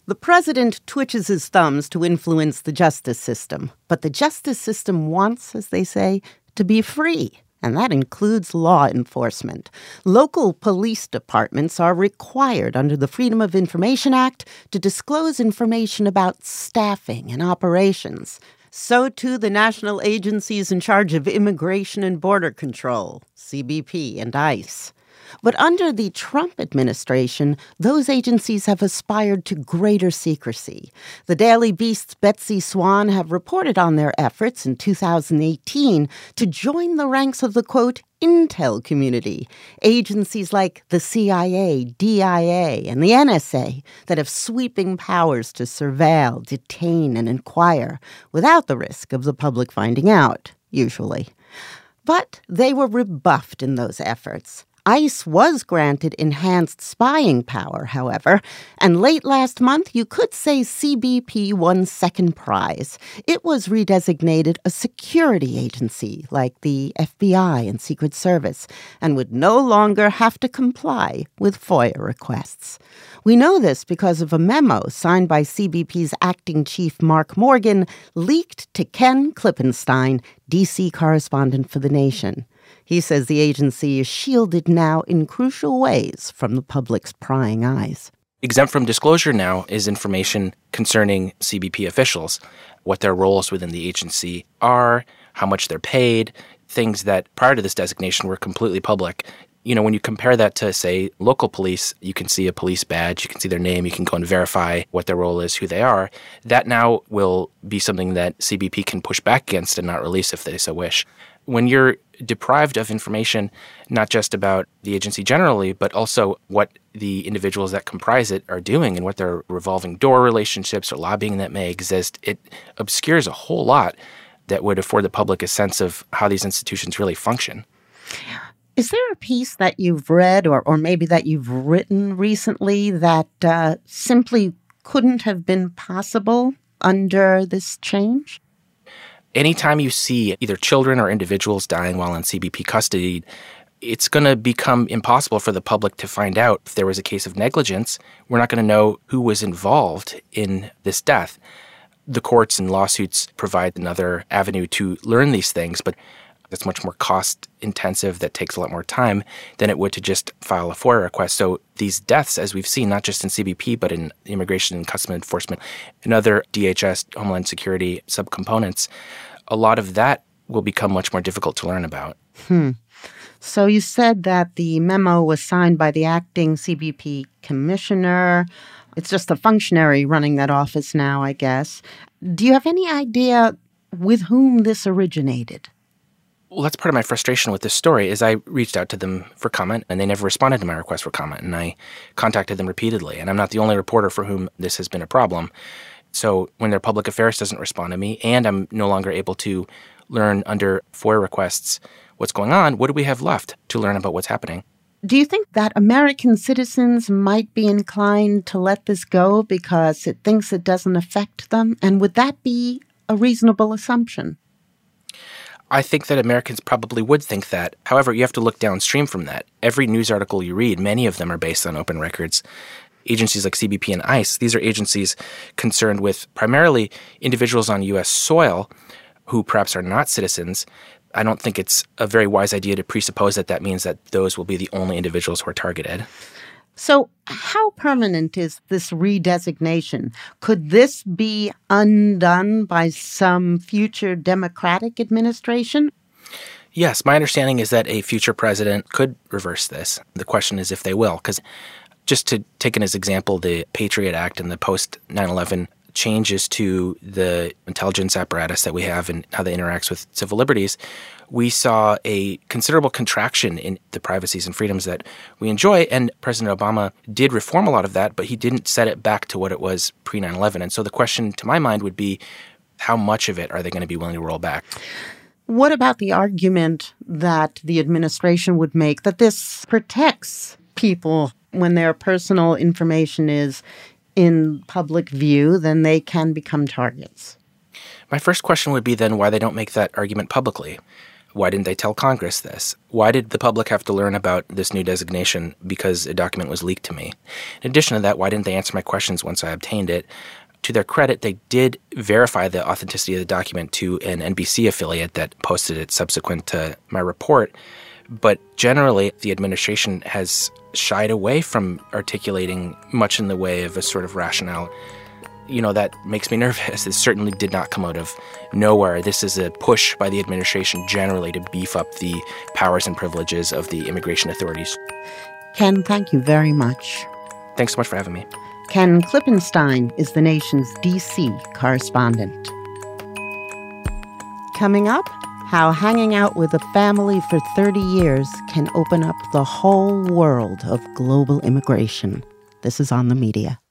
The president twitches his thumbs to influence the justice system, but the justice system wants, as they say, to be free, and that includes law enforcement. Local police departments are required under the Freedom of Information Act to disclose information about staffing and operations. So too the national agencies in charge of Immigration and Border Control, CBP and ICE. But under the Trump administration, those agencies have aspired to greater secrecy. The Daily Beast's Betsy Swan have reported on their efforts in 2018 to join the ranks of the, quote, intel community, agencies like the CIA, DIA, and the NSA that have sweeping powers to surveil, detain, and inquire without the risk of the public finding out, usually. But they were rebuffed in those efforts. ICE was granted enhanced spying power, however, and late last month you could say CBP won second prize. It was redesignated a security agency like the FBI and Secret Service and would no longer have to comply with FOIA requests. We know this because of a memo signed by CBP's acting chief Mark Morgan leaked to Ken Klippenstein, D.C. correspondent for The Nation. He says the agency is shielded now in crucial ways from the public's prying eyes. Exempt from disclosure now is information concerning CBP officials, what their roles within the agency are, how much they're paid, things that prior to this designation were completely public. You know, when you compare that to, say, local police, you can see a police badge, you can see their name, you can go and verify what their role is, who they are. That now will be something that CBP can push back against and not release if they so wish. When you're deprived of information, not just about the agency generally, but also what the individuals that comprise it are doing and what their revolving door relationships or lobbying that may exist, it obscures a whole lot that would afford the public a sense of how these institutions really function. Is there a piece that you've read or maybe that you've written recently that simply couldn't have been possible under this change? Anytime you see either children or individuals dying while in CBP custody, it's going to become impossible for the public to find out if there was a case of negligence. We're not going to know who was involved in this death. The courts and lawsuits provide another avenue to learn these things, but it's much more cost-intensive, that takes a lot more time than it would to just file a FOIA request. So these deaths, as we've seen, not just in CBP, but in Immigration and Customs Enforcement and other DHS, Homeland Security subcomponents, a lot of that will become much more difficult to learn about. So you said that the memo was signed by the acting CBP commissioner. It's just a functionary running that office now, I guess. Do you have any idea with whom this originated? Well, that's part of my frustration with this story is I reached out to them for comment, and they never responded to my request for comment, and I contacted them repeatedly. And I'm not the only reporter for whom this has been a problem. So when their public affairs doesn't respond to me, and I'm no longer able to learn under FOIA requests what's going on, what do we have left to learn about what's happening? Do you think that American citizens might be inclined to let this go because it thinks it doesn't affect them? And would that be a reasonable assumption? I think that Americans probably would think that. However, you have to look downstream from that. Every news article you read, many of them are based on open records. Agencies like CBP and ICE, these are agencies concerned with primarily individuals on U.S. soil who perhaps are not citizens. I don't think it's a very wise idea to presuppose that that means that those will be the only individuals who are targeted. So how permanent is this redesignation? Could this be undone by some future Democratic administration? Yes, my understanding is that a future president could reverse this. The question is if they will, because just to take as example the Patriot Act and the post-9/11 changes to the intelligence apparatus that we have and how that interacts with civil liberties, we saw a considerable contraction in the privacies and freedoms that we enjoy. And President Obama did reform a lot of that, but he didn't set it back to what it was pre-9/11. And so the question to my mind would be, how much of it are they going to be willing to roll back? What about the argument that the administration would make that this protects people when their personal information is in public view, then they can become targets? My first question would be then why they don't make that argument publicly. Why didn't they tell Congress this? Why did the public have to learn about this new designation because a document was leaked to me? In addition to that, why didn't they answer my questions once I obtained it? To their credit, they did verify the authenticity of the document to an NBC affiliate that posted it subsequent to my report. But generally, the administration has shied away from articulating much in the way of a sort of rationale. That makes me nervous. This certainly did not come out of nowhere. This is a push by the administration generally to beef up the powers and privileges of the immigration authorities. Ken, thank you very much. Thanks so much for having me. Ken Klippenstein is the nation's D.C. correspondent. Coming up, how hanging out with a family for 30 years can open up the whole world of global immigration. This is On the Media.